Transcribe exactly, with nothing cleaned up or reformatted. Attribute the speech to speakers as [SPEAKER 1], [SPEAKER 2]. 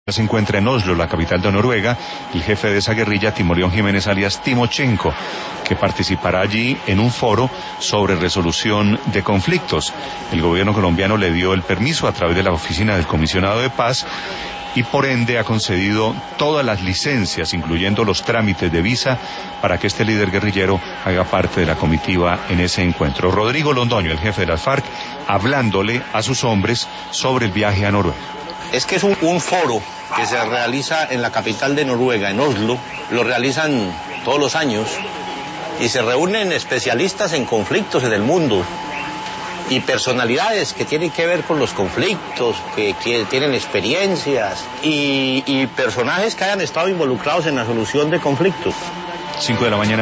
[SPEAKER 1] Se encuentra en Oslo, la capital de Noruega, el jefe de esa guerrilla, Timoleón Jiménez alias Timochenko, que participará allí en un foro sobre resolución de conflictos. El gobierno colombiano le dio el permiso a través de la oficina del comisionado de paz y por ende ha concedido todas las licencias, incluyendo los trámites de visa, para que este líder guerrillero haga parte de la comitiva en ese encuentro. Rodrigo Londoño, el jefe de las FARC, hablándole a sus hombres sobre el viaje a Noruega.
[SPEAKER 2] Es que es un, un foro que se realiza en la capital de Noruega, en Oslo, lo realizan todos los años y se reúnen especialistas en conflictos en el mundo y personalidades que tienen que ver con los conflictos, que, que tienen experiencias y, y personajes que hayan estado involucrados en la solución de conflictos.
[SPEAKER 1] Cinco de la mañana.